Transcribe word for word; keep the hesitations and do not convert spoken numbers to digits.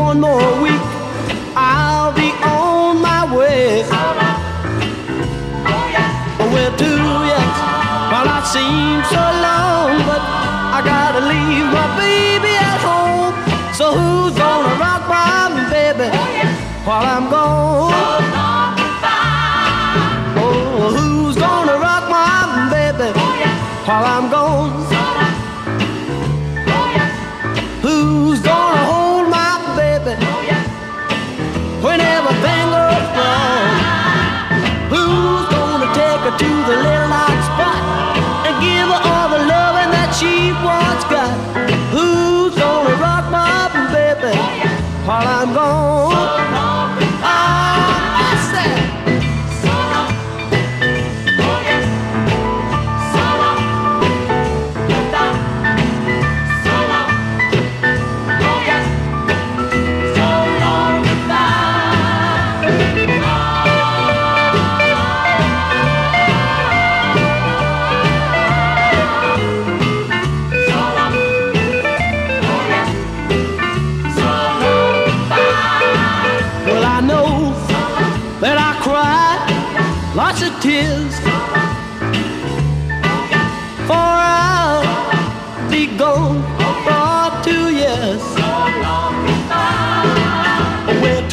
one more week, I'll be on my way. Where to, yes? Well, I seem so long, but I gotta leave my baby at home. So who's gonna rock my baby while I'm gone? Oh, who's gonna rock my baby while I'm gone? Who's gonna hold my baby when everything goes wrong? Who's gonna take her to the little hot spot and give her all the loving that she once got? Who's gonna rock my baby while I'm gone? Ah, I said. Lots of tears, for I'll be gone for two years. Where